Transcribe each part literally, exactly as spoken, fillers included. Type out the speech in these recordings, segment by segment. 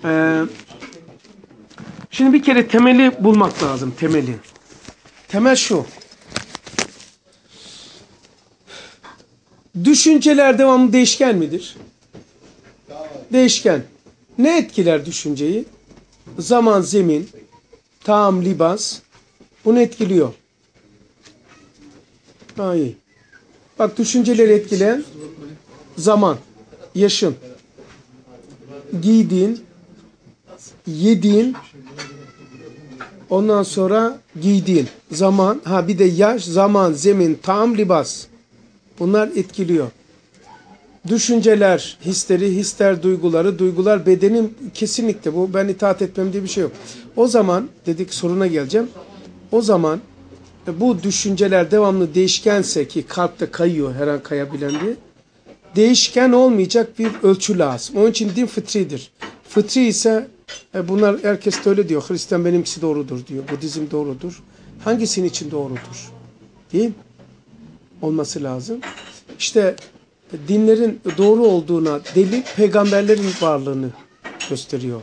Ee, şimdi bir kere temeli bulmak lazım. Temeli. Temel şu. Düşünceler devamlı değişken midir? Değişken. Ne etkiler düşünceyi? Zaman, zemin, taam, libas. Bunu etkiliyor. Ha, iyi. Bak, düşünceleri etkileyen zaman, yaşın, giydiğin, yediğin, ondan sonra giydiğin zaman, ha bir de yaş, zaman, zemin, taam, libas. Bunlar etkiliyor. Düşünceler, hisleri, hisler, duyguları, duygular bedenin, kesinlikle bu, ben itaat etmem diye bir şey yok. O zaman, dedik soruna geleceğim. O zaman bu düşünceler devamlı değişkense, ki kalpte kayıyor, her an kayabilen diye, değişken olmayacak bir ölçü lazım. Onun için din fıtridir. Fıtri ise e, bunlar herkes de öyle diyor. Hristiyan benimkisi doğrudur diyor. Budizm doğrudur. Hangisinin için doğrudur? Değil mi? Olması lazım. İşte dinlerin doğru olduğuna delil peygamberlerin varlığını gösteriyor.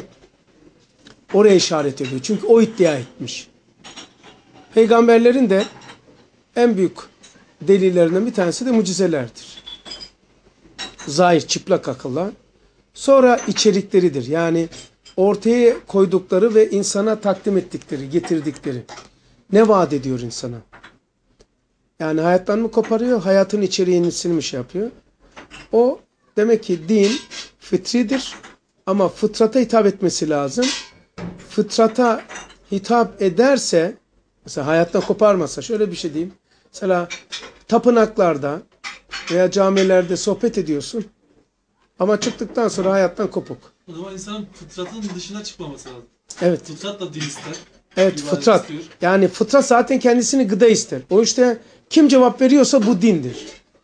Oraya işaret ediyor. Çünkü o iddia etmiş. Peygamberlerin de en büyük delillerinden bir tanesi de mucizelerdir. Zahir, çıplak akılla. Sonra içerikleridir. Yani ortaya koydukları ve insana takdim ettikleri, getirdikleri. Ne vaat ediyor insana? Yani hayattan mı koparıyor, hayatın içeriğini mi şey yapıyor? O demek ki din fıtridir ama fıtrata hitap etmesi lazım. Fıtrata hitap ederse, mesela hayattan koparmasa, şöyle bir şey diyeyim. Mesela tapınaklarda veya camilerde sohbet ediyorsun ama çıktıktan sonra hayattan kopuk. O zaman insanın fıtratının dışına çıkmaması lazım. Evet. Fıtrat da din ister. Evet, fıtrat. Istiyor. Yani fıtrat zaten kendisini gıda ister. O işte kim cevap veriyorsa bu dindir.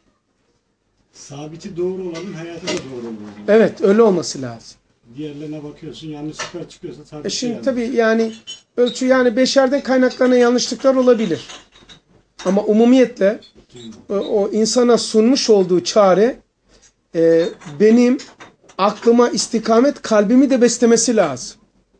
Sabiti doğru olanın hayatı da doğru olur. Evet, öyle olması lazım. Diğerlerine bakıyorsun, yanlış süper çıkıyorsa sabit. E şimdi tabii yani ölçü, yani beşerden kaynaklanan yanlışlıklar olabilir. Ama umumiyetle o, o insana sunmuş olduğu çare e, benim aklıma istikamet, kalbimi de beslemesi lazım.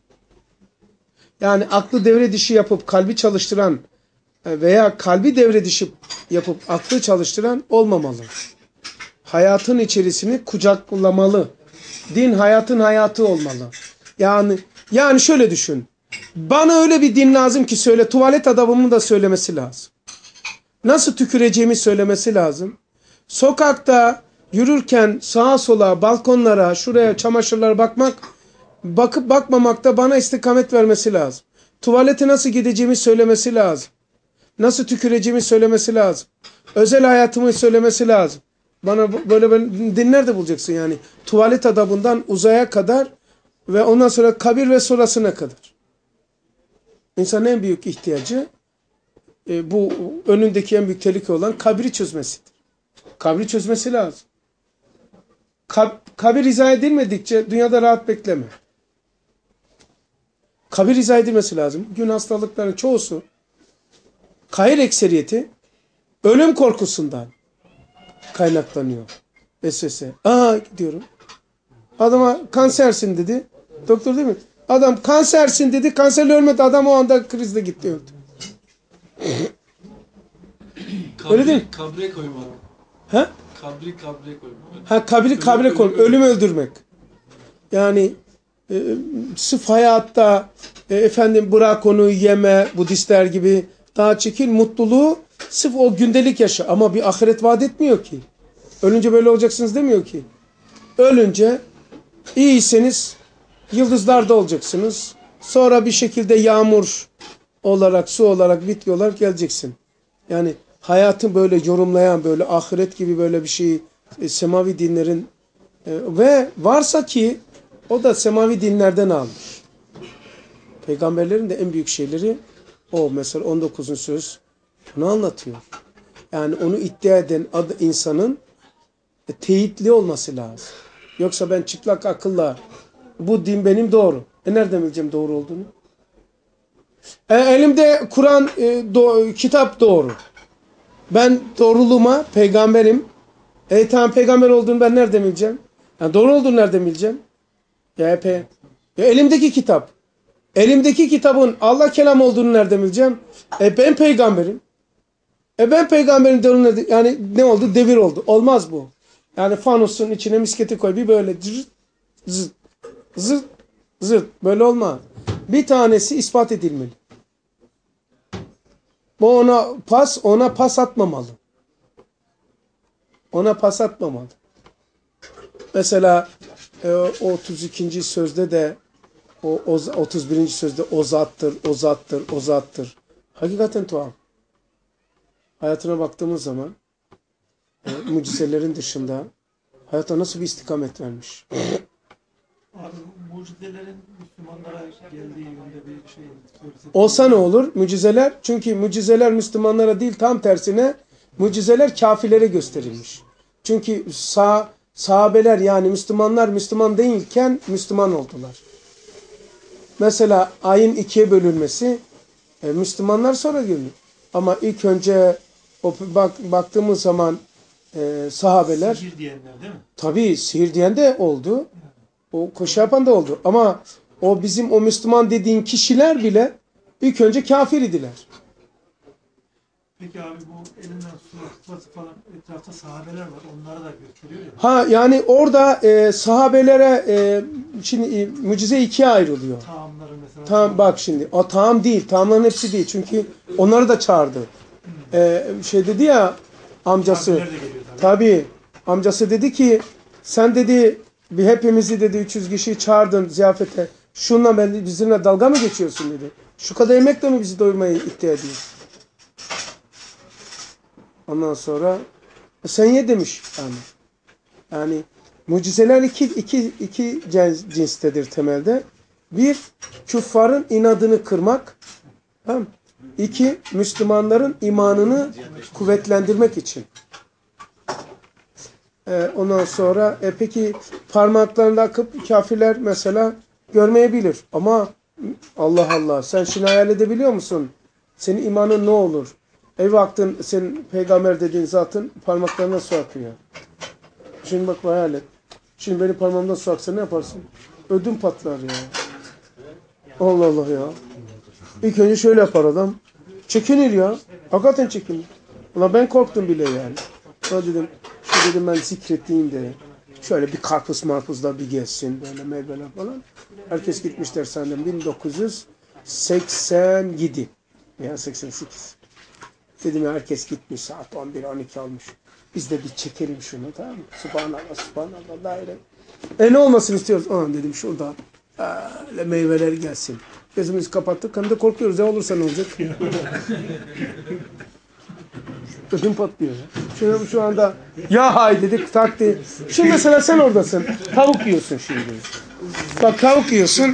Yani aklı devre dışı yapıp kalbi çalıştıran veya kalbi devre dışı yapıp aklı çalıştıran olmamalı. Hayatın içerisini kucaklamalı. Din hayatın hayatı olmalı. Yani yani şöyle düşün. Bana öyle bir din lazım ki söyle, tuvalet adabımı da söylemesi lazım. Nasıl tüküreceğimi söylemesi lazım. Sokakta yürürken sağa sola, balkonlara, şuraya, çamaşırlara bakmak, bakıp bakmamakta bana istikamet vermesi lazım. Tuvalete nasıl gideceğimi söylemesi lazım. Nasıl tüküreceğimi söylemesi lazım. Özel hayatımı söylemesi lazım. Bana böyle, böyle dinler de bulacaksın yani. Tuvalet adabından uzaya kadar ve ondan sonra kabir ve sonrasına kadar. İnsanın en büyük ihtiyacı e, bu önündeki en büyük tehlike olan kabri çözmesidir. Kabri çözmesi lazım. Kab kabir izah edilmedikçe dünyada rahat bekleme. Kabir izah edilmesi lazım. Bugün hastalıkların çoğusu, kahir ekseriyeti ölüm korkusundan kaynaklanıyor. Vesvese. Aa diyorum. Adama kansersin dedi. Doktor değil mi? Adam kansersin dedi. Kanserle ölmedi. Adam o anda krizde gitti, öldü. Kabri, öyle değil mi? Kabre koyma. Ha? Kabri kabre koyma. Ha, kabri kabre koyma. Ölüm öldürmek. Yani e, sırf hayatta e, efendim bırak onu yeme, Budistler gibi daha çekil, mutluluğu sırf o gündelik yaşa. Ama bir ahiret vaat etmiyor ki. Ölünce böyle olacaksınız demiyor ki. Ölünce iyiyseniz yıldızlarda olacaksınız. Sonra bir şekilde yağmur olarak, su olarak, bitki olarak geleceksin. Yani hayatı böyle yorumlayan, böyle ahiret gibi böyle bir şey, e, semavi dinlerin e, ve varsa ki o da semavi dinlerden almış. Peygamberlerin de en büyük şeyleri o. Mesela on dokuzuncu söz bunu anlatıyor. Yani onu iddia eden adı insanın e, teyitli olması lazım. Yoksa ben çıplak akılla bu din benim doğru. E nereden bileceğim doğru olduğunu? E, elimde Kur'an e, do kitap doğru. Ben doğruluğuma peygamberim. E tamam, peygamber olduğunu ben nereden bileceğim? Yani doğru olduğunu nereden bileceğim? Ya pe Ya elimdeki kitap. Elimdeki kitabın Allah kelam olduğunu nereden bileceğim? E ben peygamberim. E ben peygamberin devri yani ne oldu? Devir oldu. Olmaz bu. Yani fanusun içine misketi koy. Bir böyle zırt zırt zırt zırt. Böyle olmaz. Bir tanesi ispat edilmeli. Bu ona pas, ona pas atmamalı. Ona pas atmamalı. Mesela e, otuz ikinci sözde de o, o otuz birinci sözde o zattır, o zattır, o zattır. Hakikaten tuhaf. Hayatına baktığımız zaman e, mucizelerin dışında hayata nasıl bir istikamet vermiş. Abi mucizelerin Müslümanlara geldiği yönde bir şey söylesek. Olsa ne olur? Mucizeler. Çünkü mucizeler Müslümanlara değil, tam tersine mucizeler kafirlere gösterilmiş. Çünkü sah sahabeler yani Müslümanlar Müslüman değilken Müslüman oldular. Mesela ayın ikiye bölünmesi e, Müslümanlar sonra görülür. Ama ilk önce o, bak, baktığımız zaman e, sahabeler Sihir diyenler değil mi? tabii sihir diyen de oldu. O koşu yapan da oldu. Ama o bizim o Müslüman dediğin kişiler bile ilk önce kafir idiler. Peki abi bu elinden su tutması falan etrafta sahabeler var. Onlara da götürüyor ya. Ha yani orada e, sahabelere e, şimdi e, mucize ikiye ayrılıyor. Taamları mesela. Tamam bak şimdi. O tamam değil. Tamamların hepsi değil. Çünkü onları da çağırdı. E, şey dedi ya amcası. Sahabeler de geliyor tabii. Tabii. Amcası dedi ki sen dedi bir hepimizi dedi üç yüz kişiyi çağırdın ziyafete. Şunla ben bizimle dalga mı geçiyorsun dedi. Şu kadar yemekle mi bizi doyurmayı iddia ediyor? Ondan sonra e sen ye demiş yani. Yani mucizeler iki, iki, iki cinstedir temelde. Bir, küffarın inadını kırmak. Tamam. İki, Müslümanların imanını kuvvetlendirmek için. Ee, ondan sonra e, peki parmaklarında akıp kafirler mesela görmeyebilir. Ama Allah Allah sen şimdi hayal edebiliyor musun? Senin imanın ne olur? Ey baktın senin peygamber dediğin zatın parmaklarına su akıyor. Şimdi bak hayal et. Şimdi benim parmağımdan su aksa ne yaparsın? Ödüm patlar ya. Allah Allah ya. İlk önce şöyle yapar adam. Çekinir ya. Hakikaten çekinir. Ulan ben korktum bile yani. Sonra dedim, şu dedim ben zikrettiğim de şöyle bir karpuz marpuzla bir gezsin böyle meyveler falan. Herkes gitmişler senden bin dokuz yüz seksen yedi veya seksen sekiz. Dedim ya herkes gitmiş saat on bir on iki olmuş. Biz de bir çekelim şunu tamam mı? Subhanallah subhanallah daire. E ne olmasını istiyoruz? Aa dedim şurada öyle meyveler gelsin. Gözümüzü kapattık. Hem de korkuyoruz ya olursa ne olacak? Ödüm patlıyor ya. Şunu şu anda ya hay dedik taktı. Şimdi mesela sen oradasın. Tavuk yiyorsun şimdi. Bak tavuk yiyorsun.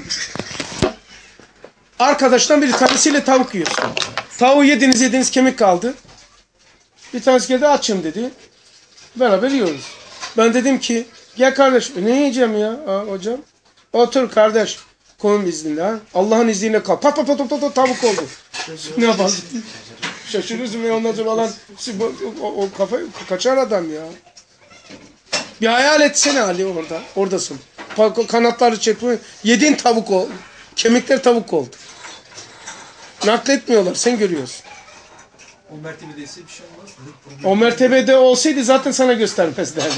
Arkadaştan bir tanesiyle tavuk yiyorsun. Tavuğu yediniz yediniz kemik kaldı. Bir tanesi geldi açım dedi. Beraber yiyoruz. Ben dedim ki gel kardeş e, ne yiyeceğim ya Aa, hocam. Otur kardeş. Konum izninde ha. Allah'ın izniyle kal. Pat pat pat pat pat tavuk oldu. Ne yapalım? Şaşırırsın ve ondan sonra alan o, o, o kafa kaçar adam ya. Bir hayal etsene Ali orada. Oradasın. Kanatları çırpıyor. Yediğin tavuk oldu. Kemikler tavuk oldu. Nakletmiyorlar. Sen görüyorsun. O mertebedeyse bir şey olmaz. O mertebede olsaydı zaten sana göstermezlerdi.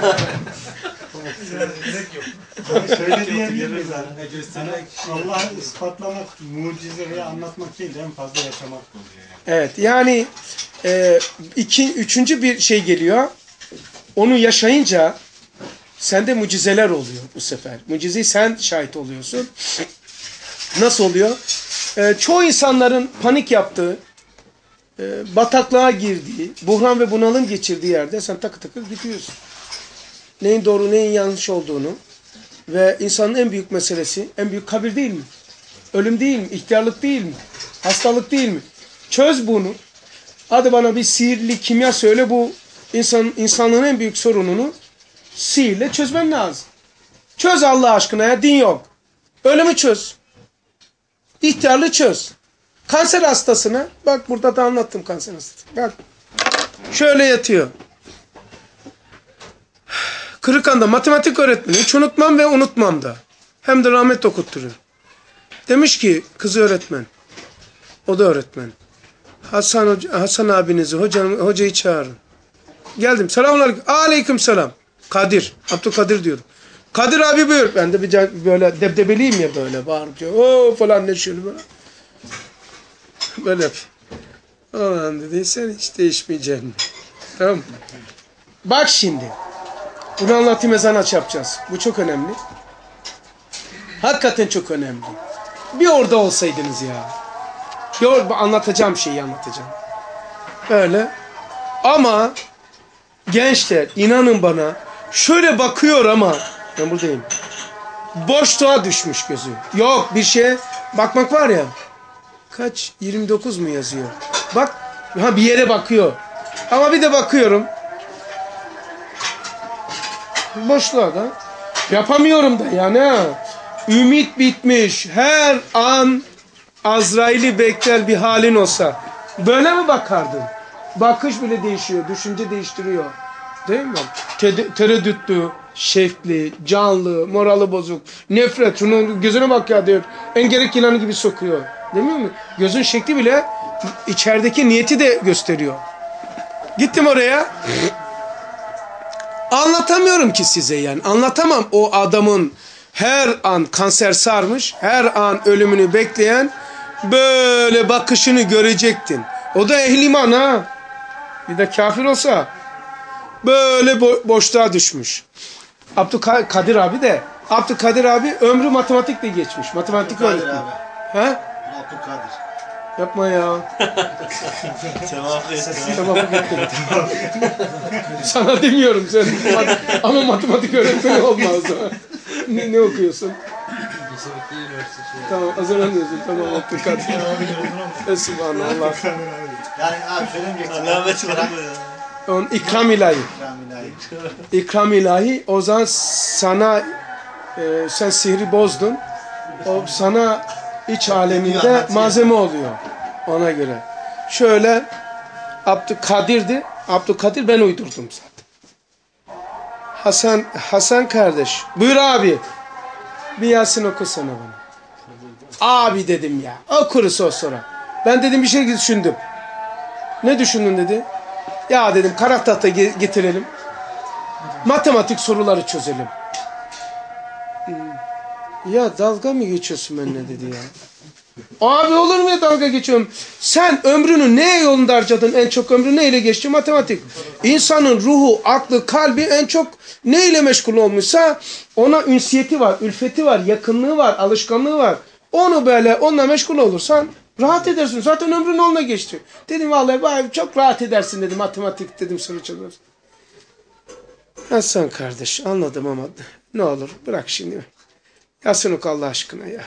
Gerek yok. Şöyle diyebilir miyiz abi? Yani göstermek şey. Allah'ı ispatlamak, mucize veya anlatmak değil, en fazla yaşamak oluyor yani. Evet yani e, iki, üçüncü bir şey geliyor. Onu yaşayınca sende mucizeler oluyor bu sefer. Mucizeyi sen şahit oluyorsun. Nasıl oluyor? E, çoğu insanların panik yaptığı, e, bataklığa girdiği, buhran ve bunalım geçirdiği yerde sen takır takır gidiyorsun. Neyin doğru neyin yanlış olduğunu ve insanın en büyük meselesi, en büyük kabir değil mi? Ölüm değil mi? İhtiyarlık değil mi? Hastalık değil mi? Çöz bunu. Hadi bana bir sihirli kimya söyle, bu insan, insanlığın en büyük sorununu sihirle çözmen lazım. Çöz Allah aşkına ya, din yok. Ölümü çöz. İhtiyarlığı çöz. Kanser hastasına, bak burada da anlattım kanser hastasına. Bak şöyle yatıyor. Kırıkhan'da matematik öğretmeni, hiç unutmam ve unutmam da. hem de rahmet okutturuyor. Demiş ki kızı öğretmen. O da öğretmen. Hasan, hoca, Hasan abinizi, hocam, hocayı çağırın. Geldim. Selamünaleyküm. Aleyküm selam. Kadir. Abdülkadir diyordum. Kadir abi buyur. Ben de bir böyle debdebeliyim ya böyle. Bağırınca. Oo falan ne şöyle böyle. Böyle yapayım. Ulan dedi sen hiç değişmeyeceksin. Tamam mı? Bak şimdi. Bunu anlatayım, ezan aç yapacağız. Bu çok önemli. Hakikaten çok önemli. Bir orada olsaydınız ya. Bir orada anlatacağım şeyi anlatacağım. Böyle. Ama gençler inanın bana şöyle bakıyor ama ben buradayım. Boşluğa düşmüş gözü. Yok bir şeye bakmak var ya. Kaç? yirmi dokuz mu yazıyor? Bak. Ha bir yere bakıyor. Ama bir de bakıyorum. Boşluğa da. Yapamıyorum da yani ha. Ümit bitmiş. Her an Azrail'i bekler bir halin olsa. Böyle mi bakardın? Bakış bile değişiyor. Düşünce değiştiriyor. Değil mi? Te tereddütlü, şevkli, canlı, morali bozuk, nefret. Şunun gözüne bak ya diyor. Engerek yılanı gibi sokuyor. Değil mi? Gözün şekli bile içerideki niyeti de gösteriyor. Gittim oraya. Anlatamıyorum ki size yani. Anlatamam o adamın her an kanser sarmış, her an ölümünü bekleyen böyle bakışını görecektin. O da ehli iman ha. Bir de kafir olsa böyle bo boşluğa düşmüş. Abdülkadir abi de Abdülkadir abi ömrü matematikle geçmiş. Matematik öğretmeni. Ha? Abdülkadir. Yapma ya. Tevafuk ettim. Sana demiyorum sen. Ama matematik öğretmeni olmaz. ne, ne okuyorsun? Tamam hazırlanıyorsun. Tamam Abdülkadir. Subhanallah. Yani abi söylemeyeceksin. On ikram ilahi. İkram ilahi. O zaman sana e, sen sihri bozdun. O sana iç aleminde malzeme oluyor. Ona göre. Şöyle Abdülkadir'di. Abdülkadir ben uydurdum zaten. Hasan Hasan kardeş. Buyur abi. Bir Yasin okusana bana. Abi dedim ya. Okuruz o sonra. Ben dedim bir şey düşündüm. Ne düşündün dedi. Ya dedim kara tahta getirelim. Matematik soruları çözelim. Ya dalga mı geçiyorsun benimle dedi ya. Abi olur mu ya dalga geçiyorum. Sen ömrünü neye yolunda harcadın? En çok ömrü neyle geçti? Matematik. İnsanın ruhu, aklı, kalbi en çok neyle meşgul olmuşsa ona ünsiyeti var, ülfeti var, yakınlığı var, alışkanlığı var. Onu böyle onunla meşgul olursan rahat edersin. Zaten ömrün onunla geçti. Dedim vallahi çok rahat edersin dedim. Matematik dedim soru çözersin. Hasan kardeş anladım ama ne olur bırak şimdi. Yasin oku Allah aşkına ya.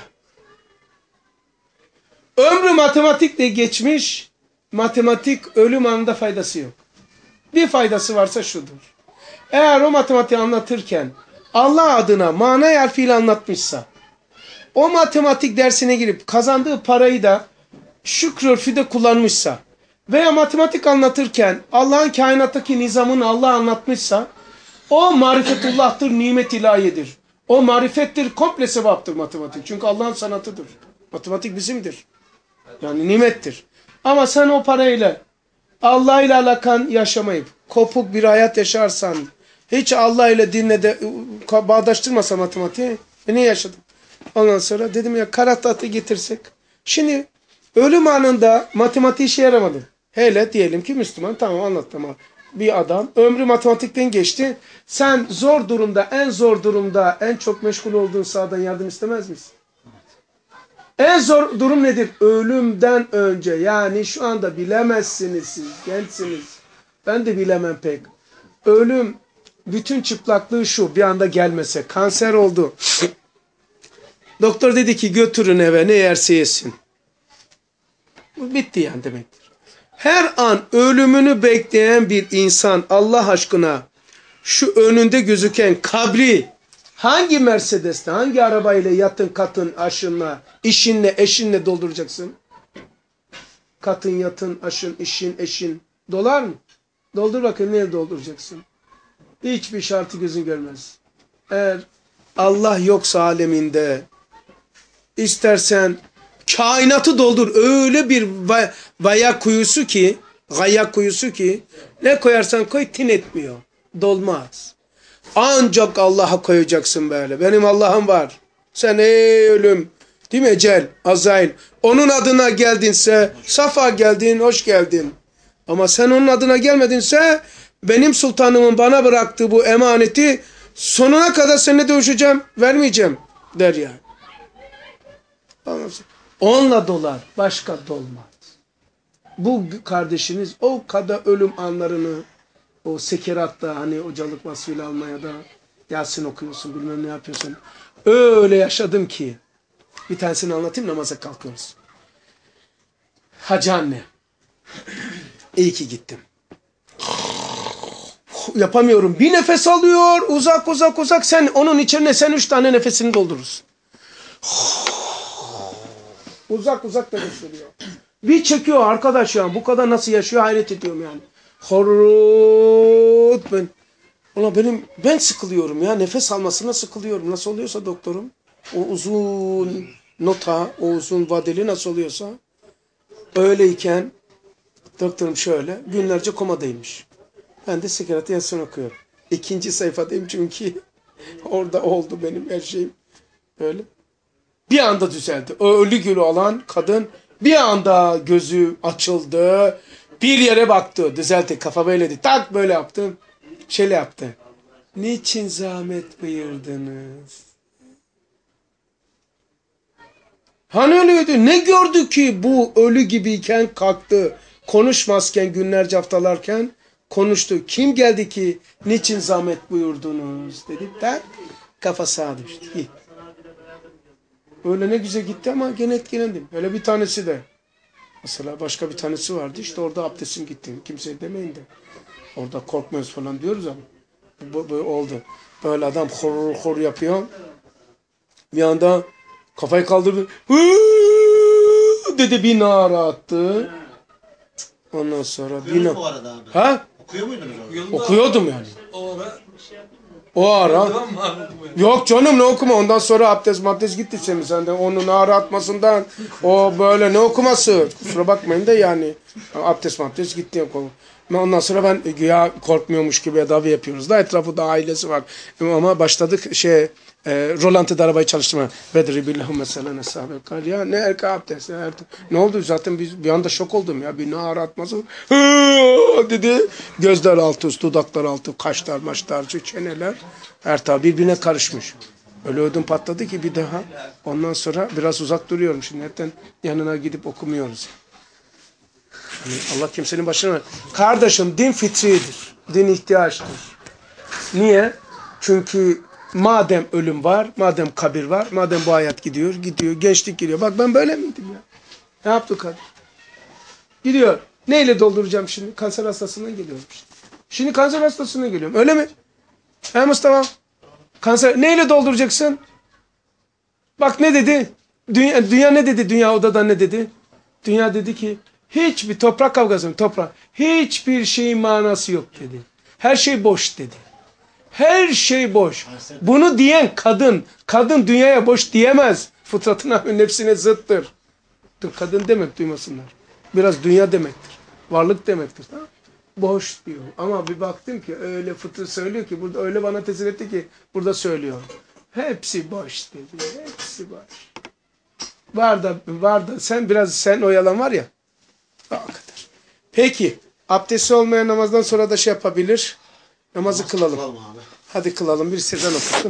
Ömrü matematikle geçmiş, matematik ölüm anında faydası yok. Bir faydası varsa şudur. Eğer o matematiği anlatırken Allah adına mana harfiyle anlatmışsa, o matematik dersine girip kazandığı parayı da şükür örfüde kullanmışsa veya matematik anlatırken Allah'ın kainattaki nizamını Allah anlatmışsa, o marifetullah'tır, nimet ilahiyedir. O marifettir, komple sevaptır matematik. Çünkü Allah'ın sanatıdır. Matematik bizimdir. Yani nimettir. Ama sen o parayla Allah ile alakan yaşamayıp kopuk bir hayat yaşarsan, hiç Allah ile dinle de bağdaştırmasa matematiği, e ne yaşadın? Ondan sonra dedim ya kara tahta getirsek. Şimdi ölüm anında matematiği işe yaramadı. Hele diyelim ki Müslüman, tamam anlattım ama bir adam ömrü matematikten geçti. Sen zor durumda, en zor durumda, en çok meşgul olduğun sahadan yardım istemez misin? En zor durum nedir? Ölümden önce. Yani şu anda bilemezsiniz siz. Gençsiniz. Ben de bilemem pek. Ölüm bütün çıplaklığı şu. Bir anda gelmese. Kanser oldu. Doktor dedi ki götürün eve ne yerse yesin. Bu bitti yani demektir. Her an ölümünü bekleyen bir insan Allah aşkına şu önünde gözüken kabri hangi Mercedes'te, hangi arabayla yatın, katın, aşınla, işinle, eşinle dolduracaksın? Katın, yatın, aşın, işin, eşin. Dolar mı? Doldur bakayım, neye dolduracaksın? Hiçbir şartı gözün görmez. Eğer Allah yoksa aleminde istersen kainatı doldur. Öyle bir vaya kuyusu ki, gaya kuyusu ki ne koyarsan koy tin etmiyor. Dolmaz. Ancak Allah'a koyacaksın böyle. Benim Allah'ım var. Sen ey ölüm, değil mi ecel, Azrail. Onun adına geldinse, safa geldin, hoş geldin. Ama sen onun adına gelmedinse benim sultanımın bana bıraktığı bu emaneti sonuna kadar seninle dövüşeceğim, vermeyeceğim der yani. Onunla dolar, başka dolmaz. Bu kardeşiniz o kadar ölüm anlarını o sekeratta hani hocalık vasfıyla almaya da Yasin okuyorsun bilmem ne yapıyorsun. Öyle yaşadım ki bir tanesini anlatayım namaza kalkıyoruz. Hacı anne iyi ki gittim. Yapamıyorum. Bir nefes alıyor uzak uzak uzak sen onun içine sen üç tane nefesini doldurursun. Uzak uzak nefes veriyor. Bir çekiyor arkadaş ya bu kadar nasıl yaşıyor hayret ediyorum yani. Horut ben. Ulan benim ben sıkılıyorum ya nefes almasına sıkılıyorum. Nasıl oluyorsa doktorum. O uzun nota, o uzun vadeli nasıl oluyorsa öyleyken doktorum şöyle günlerce komadaymış. Ben de sekerat Yasin okuyorum. İkinci sayfadayım çünkü orada oldu benim her şeyim. Böyle. Bir anda düzeldi. O ölü gülü olan kadın bir anda gözü açıldı. Bir yere baktı. Düzeltti. Kafa böyleydi. Tak böyle yaptım. Şöyle yaptı. Niçin zahmet buyurdunuz? Hani öyleydi. Ne gördü ki bu ölü gibiyken kalktı. Konuşmazken günlerce haftalarken konuştu. Kim geldi ki niçin zahmet buyurdunuz dedi. Tak kafa sağa düştü. Öyle ne güzel gitti ama gene etkilendim. Öyle bir tanesi de. Mesela başka bir tanesi vardı. İşte orada abdestim gitti. Kimseye demeyin de. Orada korkmuyoruz falan diyoruz ama. Bu, bu oldu. Böyle adam hor hor yapıyor. Bir anda kafayı kaldırdı. Hııı dedi bir nara attı. Ondan sonra bir nara. Ha? Okuyor muydunuz orada? Okuyordum yani. O ara O ara. devam mı anladım yani? Yok canım ne okuma. Ondan sonra abdest abdest gitti senin senden. Onun ağrı atmasından o böyle ne okuması. Kusura bakmayın da yani. Abdest abdest gitti. Ondan sonra ben güya korkmuyormuş gibi edavi yapıyoruz da etrafı da ailesi var. Ama başladık şey e, rolantıda arabayı çalıştırmaya. Vedri billahu mesela ne sahabe ya ne erka abdest. Ne, ne oldu zaten biz bir anda şok oldum ya. Bir ne ağrı atması. Hı dedi. Gözler altı, dudaklar altı, kaşlar, maçlar, çeneler. Her taraf birbirine karışmış. Öyle ödüm patladı ki bir daha. Ondan sonra biraz uzak duruyorum. Şimdi hepten yanına gidip okumuyoruz. Yani Allah kimsenin başına... Kardeşim din fitridir. Din ihtiyaçtır. Niye? Çünkü madem ölüm var, madem kabir var, madem bu hayat gidiyor, gidiyor, gençlik gidiyor. Bak ben böyle miydim ya? Ne yaptı kadın? Gidiyor. Neyle dolduracağım şimdi? Kanser hastasından geliyorum işte. Şimdi kanser hastasına geliyorum. Öyle mi? He Mustafa? Kanser neyle dolduracaksın? Bak ne dedi? Dünya, dünya ne dedi? Dünya odada ne dedi? Dünya dedi ki hiçbir toprak kavgası mı? Toprak. Hiçbir şeyin manası yok dedi. Her şey boş dedi. Her şey boş. Bunu diyen kadın. Kadın dünyaya boş diyemez. Fıtratına ve nefsine zıttır. Dur, kadın demek duymasınlar. Biraz dünya demektir. Varlık demektir. Tamam? Boş diyor. Ama bir baktım ki öyle fıtrat söylüyor ki burada öyle bana tesir etti ki burada söylüyor. Hepsi boş dedi. Hepsi boş. Var da var da sen biraz sen oyalan var ya. O kadar. Peki. Abdesti olmayan namazdan sonra da şey yapabilir. Namazı Namaz kılalım. kılalım abi. Hadi kılalım. Bir sizden okusun.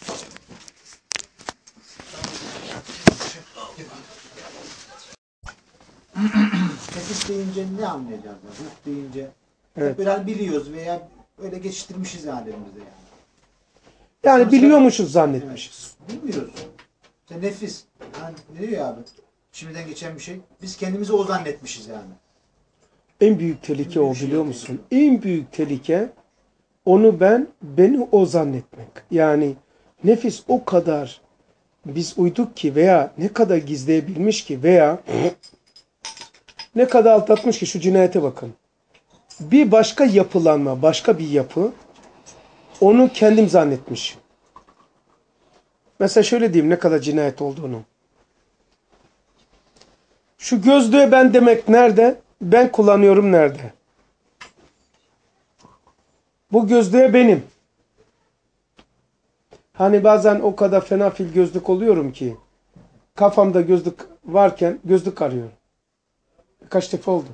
Nefis deyince ne anlayacağız? Ruh deyince. Evet. Hep böyle biliyoruz veya öyle geçiştirmişiz yani elimizde yani. Yani Sonra- biliyormuşuz zannetmişiz. Bilmiyoruz. İşte nefis. Yani ne diyor ya abi? Şimdiden geçen bir şey. Biz kendimizi o zannetmişiz yani. En büyük tehlike o biliyor musun? En büyük tehlike onu ben, beni o zannetmek. Yani nefis o kadar biz uyduk ki veya ne kadar gizleyebilmiş ki veya ne kadar aldatmış ki şu cinayete bakın. Bir başka yapılanma, başka bir yapı onu kendim zannetmiş. Mesela şöyle diyeyim ne kadar cinayet olduğunu. Şu gözlüğe ben demek nerede? Ben kullanıyorum nerede? Bu gözlüğe benim. Hani bazen o kadar fena fil gözlük oluyorum ki kafamda gözlük varken gözlük arıyorum. Kaç defa oldu.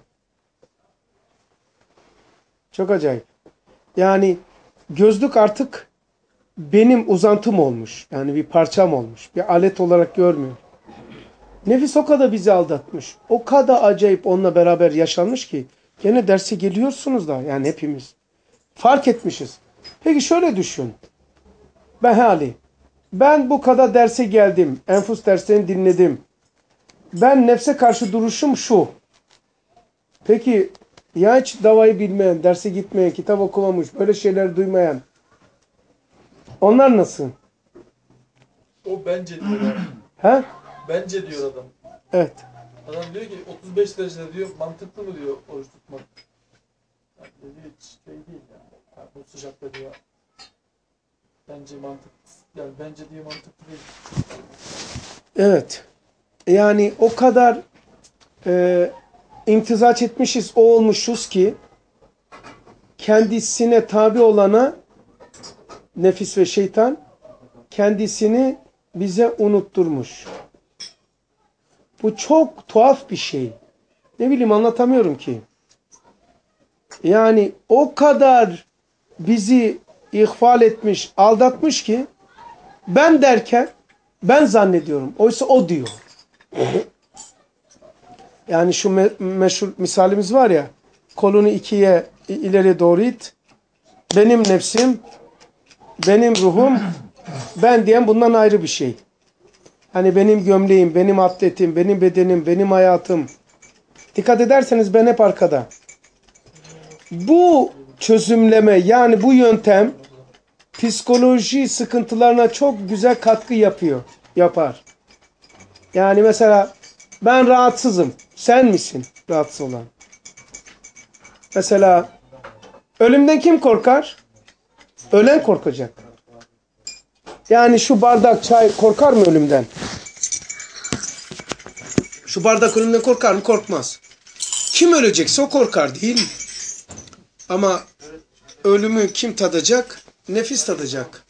Çok acayip. Yani gözlük artık benim uzantım olmuş. Yani bir parçam olmuş. Bir alet olarak görmüyor. Nefis o kadar bizi aldatmış. O kadar acayip onunla beraber yaşanmış ki gene derse geliyorsunuz da yani hepimiz. Fark etmişiz. Peki şöyle düşün. Ben hali. Ben bu kadar derse geldim. Enfus derslerini dinledim. Ben nefse karşı duruşum şu. Peki ya hiç davayı bilmeyen, derse gitmeyen, kitap okumamış, böyle şeyler duymayan. Onlar nasıl? O bence diyor abi. He? Bence diyor adam. Evet. Adam diyor ki otuz beş derecede diyor mantıklı mı diyor oruç tutmak. Yani diyor hiç şey değil yani. Yani bu sıcakta diyor. Bence mantıklı. Yani bence diyor mantıklı değil. Evet. Yani o kadar e, imtizaç etmişiz, o olmuşuz ki kendisine tabi olana nefis ve şeytan kendisini bize unutturmuş. Bu çok tuhaf bir şey. Ne bileyim anlatamıyorum ki. Yani o kadar bizi ihfal etmiş, aldatmış ki ben derken ben zannediyorum. Oysa o diyor. Yani şu me meşhur misalimiz var ya, kolunu ikiye ileri doğru it. Benim nefsim, benim ruhum, ben diyen bundan ayrı bir şey. Hani benim gömleğim, benim atletim, benim bedenim, benim hayatım. Dikkat ederseniz ben hep arkada. Bu çözümleme yani bu yöntem psikoloji sıkıntılarına çok güzel katkı yapıyor, yapar. Yani mesela ben rahatsızım. Sen misin rahatsız olan? Mesela ölümden kim korkar? Ölen korkacak. Yani şu bardak çay korkar mı ölümden? Şu bardak ölümden korkar mı? Korkmaz. Kim ölecekse o korkar değil mi? Ama ölümü kim tadacak? Nefis tadacak.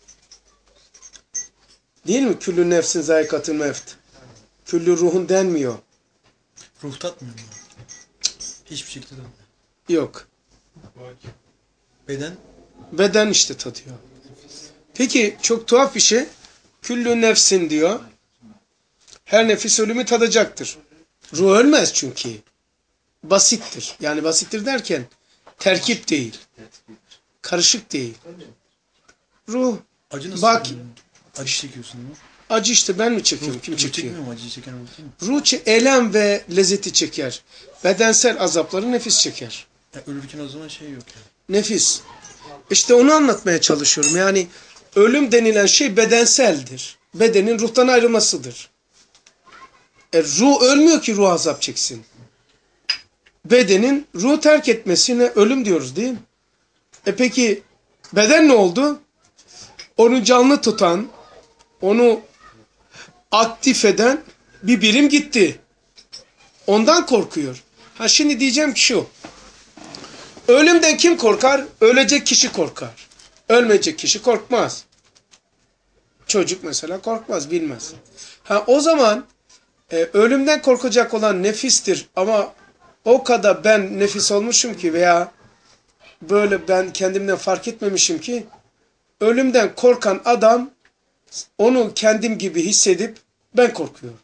Değil mi? Küllü nefsin zayikatın mevt. Küllü ruhun denmiyor. Ruh tatmıyor mu? Hiçbir şekilde tatmıyor. Yok. Beden? Beden işte tadıyor. Peki çok tuhaf bir şey. Küllü nefsin diyor. Her nefis ölümü tadacaktır. Ruh ölmez çünkü. Basittir. Yani basittir derken terkip değil. Karışık değil. Ruh Acı nasıl? bak Acı çekiyorsun değil mi? acı işte ben mi çekiyorum? Ruh, Kim ruh çekiyor? çekmiyor mu? Acıyı çeken ruh değil mi? Ruh çe- elem ve lezzeti çeker. Bedensel azapları nefis çeker. Ya ölürken o zaman şey yok yani. Nefis. İşte onu anlatmaya çalışıyorum. Yani ölüm denilen şey bedenseldir. Bedenin ruhtan ayrılmasıdır. E, ruh ölmüyor ki ruh azap çeksin. Bedenin ruhu terk etmesine ölüm diyoruz değil mi? E peki beden ne oldu? Onu canlı tutan, onu aktif eden bir birim gitti. Ondan korkuyor. Ha şimdi diyeceğim ki şu. Ölümden kim korkar? Ölecek kişi korkar. Ölmeyecek kişi korkmaz. Çocuk mesela korkmaz, bilmez. Ha o zaman e, ölümden korkacak olan nefistir ama o kadar ben nefis olmuşum ki veya böyle ben kendimden fark etmemişim ki ölümden korkan adam onu kendim gibi hissedip ben korkuyorum.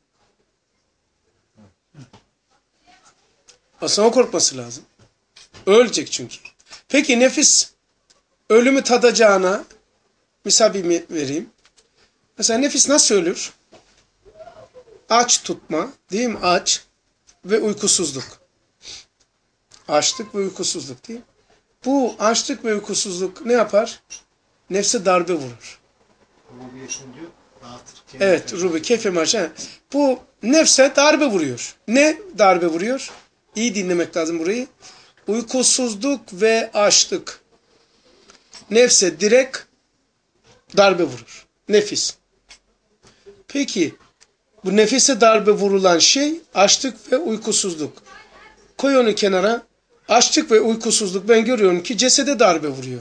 Aslında o korkması lazım. Ölecek çünkü. Peki nefis ölümü tadacağına misal bir vereyim. Mesela nefis nasıl ölür? Aç tutma, değil mi? Aç ve uykusuzluk. Açlık ve uykusuzluk değil mi? Bu açlık ve uykusuzluk ne yapar? Nefse darbe vurur. Evet, rubi kefe marşa. Bu nefse darbe vuruyor. Ne darbe vuruyor? İyi dinlemek lazım burayı. Uykusuzluk ve açlık. Nefse direkt darbe vurur. Nefis. Peki bu nefise darbe vurulan şey açlık ve uykusuzluk. Koy onu kenara. Açlık ve uykusuzluk ben görüyorum ki cesede darbe vuruyor.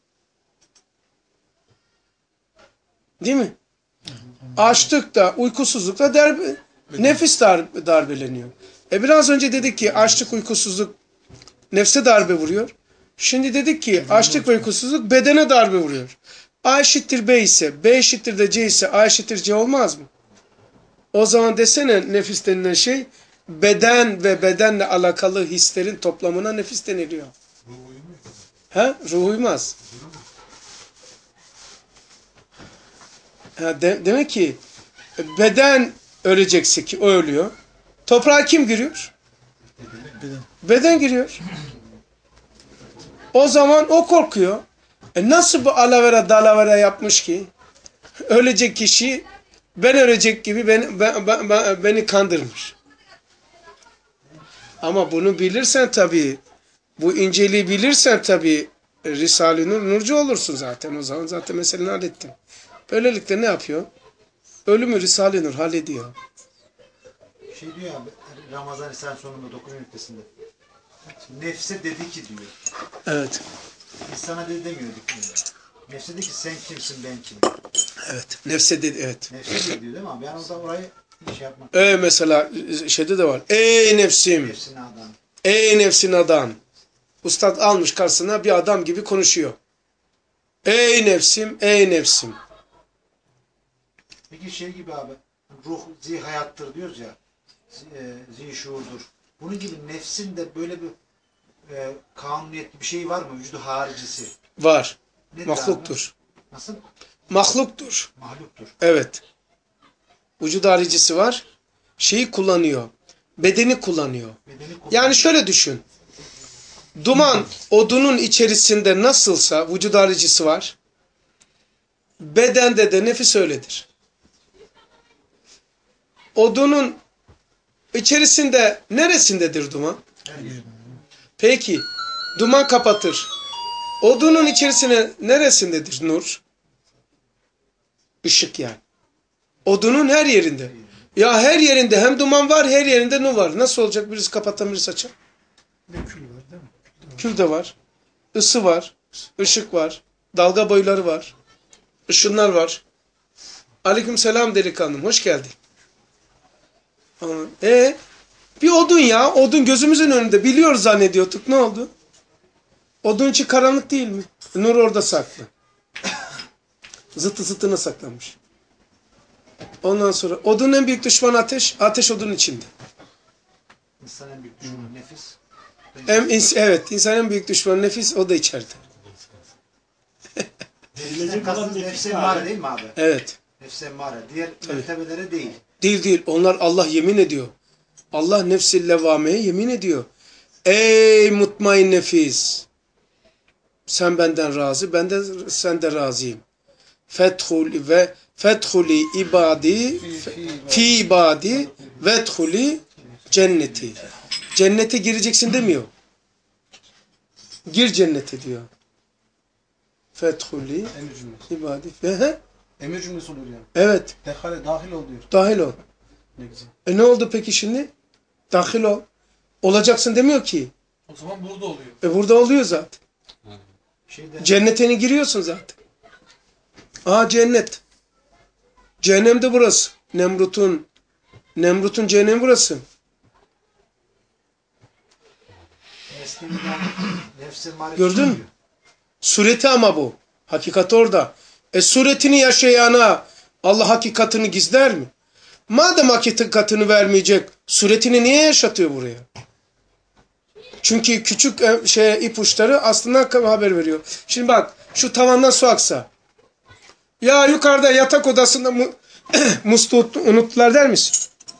Değil mi? Açlık da uykusuzluk da darbe, nefis darbe, darbeleniyor. E biraz önce dedik ki açlık uykusuzluk nefse darbe vuruyor. Şimdi dedik ki açlık ve uykusuzluk bedene darbe vuruyor. A eşittir B ise, B eşittir de C ise A eşittir C olmaz mı? O zaman desene nefis denilen şey beden ve bedenle alakalı hislerin toplamına nefis deniliyor. He? Ruh uymaz. Ha, de, demek ki beden ölecekse ki o ölüyor. Toprağa kim giriyor? Beden. Beden giriyor. O zaman o korkuyor. E nasıl bu alavera dalavera yapmış ki? Ölecek kişi ben ölecek gibi beni, ben, ben, ben, beni kandırmış. Ama bunu bilirsen tabii, bu inceliği bilirsen tabii Risale-i Nur, nurcu olursun zaten. O zaman zaten meseleni hallettin. Böylelikle ne yapıyor? Ölümü Risale-i Nur hallediyor. Şey diyor abi, Ramazan İslam sonunda dokuz ünitesinde. Nefse dedi ki diyor. Evet. İnsana dedi demiyordu ki. Nefse dedi ki sen kimsin ben kimim. Evet. Nefse dedi, evet. Nefse dedi diyor değil mi abi? Yani o da orayı bir şey yapmak. Ee, mesela şeyde de var. Ey nefsim. Nefsin adam. Ey nefsin adam. Ustad almış karşısına bir adam gibi konuşuyor. Ey nefsim, ey nefsim. Peki şey gibi abi, ruh zi hayattır diyoruz ya, zi, e, zi şuurdur. Bunun gibi nefsin de böyle bir e, kanuniyetli bir şey var mı? Vücudu haricisi. Var. Nedir Mahluktur. abi? Nasıl? Mahluktur. Mahluktur. Evet. Vücud haricisi var. Şeyi kullanıyor. Bedeni kullanıyor. Bedeni kullanıyor. Yani şöyle düşün. Duman odunun içerisinde nasılsa vücud haricisi var. Bedende de nefis öyledir. Odunun içerisinde neresindedir duman? Peki duman kapatır. Odunun içerisine neresindedir nur? Işık yani. Odunun her yerinde. Ya her yerinde hem duman var, her yerinde nur var. Nasıl olacak? Birisi kapatan, birisi açar. Bir de kül var değil mi? Kül de var. Isı var. Işık var. Dalga boyları var. Işınlar var. Aleykümselam delikanlım. Hoş geldin. E bir odun ya. Odun gözümüzün önünde. Biliyoruz zannediyorduk. Ne oldu? Odun içi karanlık değil mi? Nur orada saklı. Zıtı zıtına saklanmış. Ondan sonra odunun en büyük düşmanı ateş. Ateş odunun içinde. İnsan en büyük düşmanı nefis. Hem, evet. İnsanın en büyük düşmanı nefis. O da içeride. Nefisten kastınız nefse emmare değil mi abi? Evet. Nefse emmare. Diğer Tabii. mertebelere değil. Değil değil. Onlar Allah yemin ediyor. Allah nefs-i levvameye yemin ediyor. Ey mutmain nefis. Sen benden razı. Ben de senden razıyım. Fethul ve fethuli ibadi fi ibadi vethuli cenneti. Cennete gireceksin demiyor. Gir cennete diyor. Fethuli Emir cümlesi. ibadi. Ve he? Emir cümlesi oluyor yani. Evet. Dehale, dahil ol diyor. Dahil ol. Ne güzel. E ne oldu peki şimdi? Dahil ol. Olacaksın demiyor ki. O zaman burada oluyor. E burada oluyor zaten. Şeyde, Cennetine giriyorsun zaten. Aa cennet. Cehennem de burası. Nemrut'un Nemrut'un cehennemi burası. nefse emmare Gördün mü? diyor. Sureti ama bu. Hakikat orada. E suretini yaşayana Allah hakikatini gizler mi? Madem hakikatini vermeyecek, suretini niye yaşatıyor buraya? Çünkü küçük şey ipuçları aslında haber veriyor. Şimdi bak şu tavandan su aksa. Ya yukarıda yatak odasında mu musluğu unuttular der misin?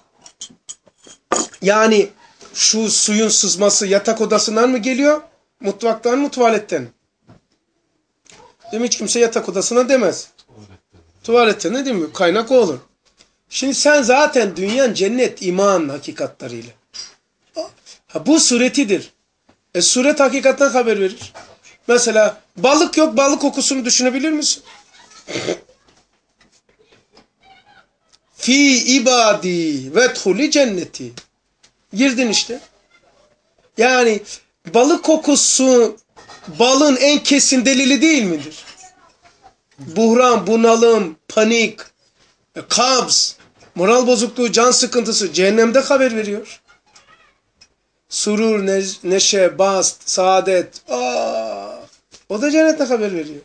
Yani şu suyun sızması yatak odasından mı geliyor? Mutfaktan mı tuvaletten mi? Değil mi? Hiç kimse yatak odasına demez. Tuvaletten ne demiyor? Kaynak o olur. Şimdi sen zaten dünyanın cennet iman hakikatlarıyla. Ha, bu suretidir. E suret hakikatten haber verir. Mesela balık yok, balık kokusunu düşünebilir misin? fi ibadi ve dhuli cenneti. Girdin işte. Yani balık kokusu balın en kesin delili değil midir? Buhran, bunalım, panik, kabz, moral bozukluğu, can sıkıntısı cehennemde haber veriyor. Surur, ne neşe, bast, saadet. Aa, o da cennette haber veriyor.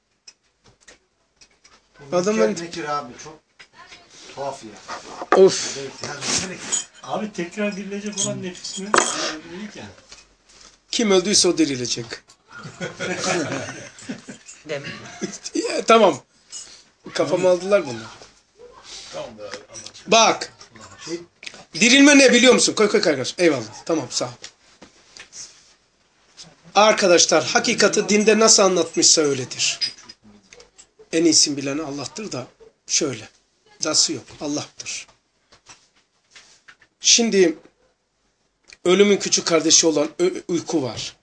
Adamlar... Nekir abi çok tuhaf ya. Of. Yani, Abi tekrar dirilecek olan nefis mi? Dedik ya. Kim öldüyse o dirilecek. Dem. Ya, tamam. Kafamı aldılar bunlar. Bak. Dirilme ne biliyor musun? Koy koy kardeş. Eyvallah. Tamam sağ ol. Arkadaşlar hakikati dinde nasıl anlatmışsa öyledir. En iyisini bilen Allah'tır da şöyle. Dası yok. Allah'tır. Şimdi ölümün küçük kardeşi olan uyku var.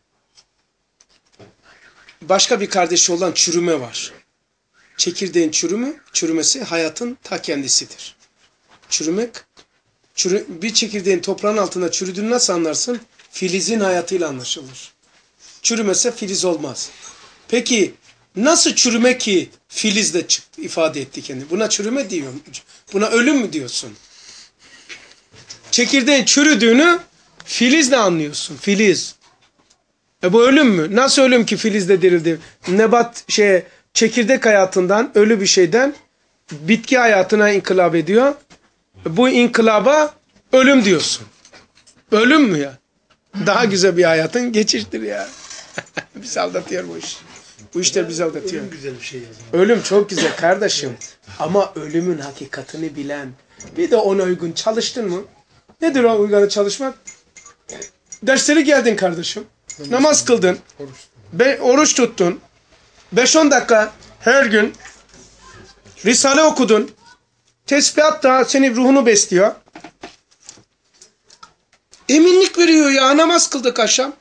Başka bir kardeşi olan çürüme var. Çekirdeğin çürümü, çürümesi hayatın ta kendisidir. Çürümek, çürü, bir çekirdeğin toprağın altında çürüdüğünü nasıl anlarsın? Filizin hayatıyla anlaşılır. Çürümese filiz olmaz. Peki nasıl çürüme ki filiz de çıktı, ifade etti kendini? Buna çürüme diyorum. Buna ölüm mü diyorsun? Çekirdeğin çürüdüğünü filizle anlıyorsun. Filiz. E bu ölüm mü? Nasıl ölüm ki filizle dirildi? Nebat şey çekirdek hayatından, ölü bir şeyden bitki hayatına inkılap ediyor. E bu inkılaba ölüm diyorsun. Ölüm mü ya? Daha güzel bir hayatın geçiştir ya. Bizi aldatıyor bu iş. Bu işler bizi aldatıyor. Ölüm güzel bir şey yazıyor. Ölüm çok güzel kardeşim. Ama ölümün hakikatini bilen. Bir de ona uygun çalıştın mı? Nedir o uygun çalışmak? Dersleri geldin kardeşim. Namaz kıldın. Be, oruç tuttun. beş on dakika her gün Risale okudun. Tesbihat da senin ruhunu besliyor. Eminlik veriyor ya. Namaz kıldık akşam.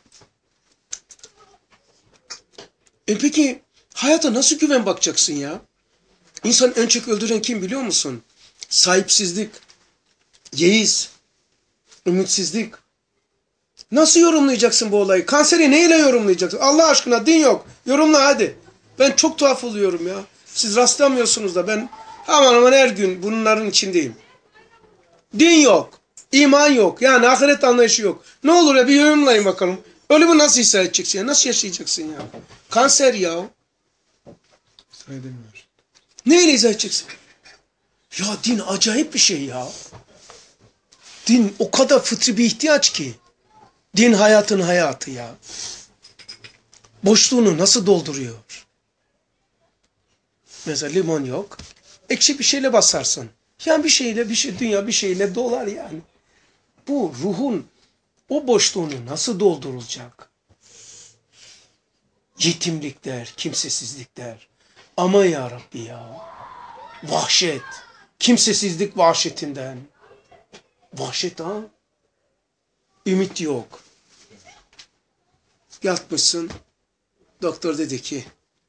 E peki hayata nasıl güven bakacaksın ya? İnsan en çok öldüren kim biliyor musun? Sahipsizlik, yeis, ümitsizlik. Nasıl yorumlayacaksın bu olayı? Kanseri neyle yorumlayacaksın? Allah aşkına din yok. Yorumla hadi. Ben çok tuhaf oluyorum ya. Siz rastlamıyorsunuz da ben hemen hemen her gün bunların içindeyim. Din yok. İman yok. Yani ahiret anlayışı yok. Ne olur ya bir yorumlayın bakalım. Ölümü nasıl hissedeceksin ya? Nasıl yaşayacaksın ya? Kanser ya. Neyle izah edeceksin? Ya din acayip bir şey ya. Din o kadar fıtri bir ihtiyaç ki. Din hayatın hayatı ya. Boşluğunu nasıl dolduruyor? Mesela limon yok. Ekşi bir şeyle basarsın. Yani bir şeyle bir şey dünya bir şeyle dolar yani. Bu ruhun o boşluğunu nasıl doldurulacak? Yetimlikler, kimsesizlikler. Ama ya Rabbi ya. Vahşet. Kimsesizlik vahşetinden. Vahşet ha. Ümit yok. Yatmışsın. Doktor dedi ki